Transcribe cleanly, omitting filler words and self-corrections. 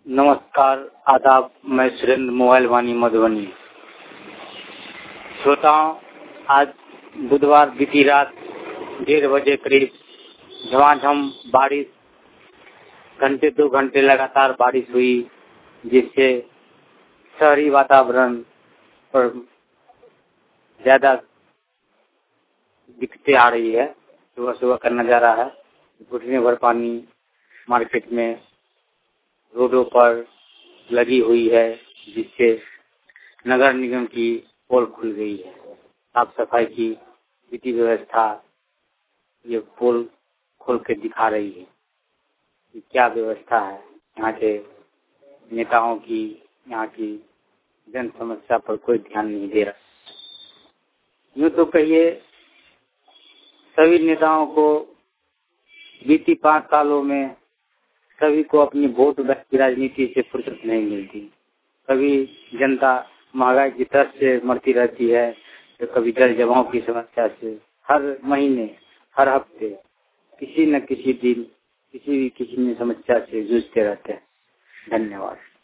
नमस्कार, आदाब। मैं सुरेंद्र मोबाइल वाणी मधुबनी। श्रोताओं, आज बुधवार बीती रात 1:30 बजे करीब झमाझम बारिश, घंटे 2 घंटे लगातार बारिश हुई, जिससे शहरी वातावरण पर ज्यादा दिक्कतें आ रही है। सुबह सुबह का नजारा है, घुटने भर पानी मार्केट में, रोडों पर लगी हुई है, जिससे नगर निगम की पोल खुल गई है। साफ सफाई की विधि व्यवस्था ये पोल खोल के दिखा रही है कि क्या व्यवस्था है। यहाँ के नेताओं की, यहाँ की जन समस्या पर कोई ध्यान नहीं दे रहा। यूँ तो कहिए, सभी नेताओं को बीती 5 सालों में सभी को अपनी वोट बैंक की राजनीति से फुर्सत नहीं मिलती। कभी जनता महंगाई की तरफ से मरती रहती है, तो कभी जल जमाव की समस्या से हर महीने, हर हफ्ते किसी न किसी दिन किसी न समस्या से जूझते रहते हैं। धन्यवाद।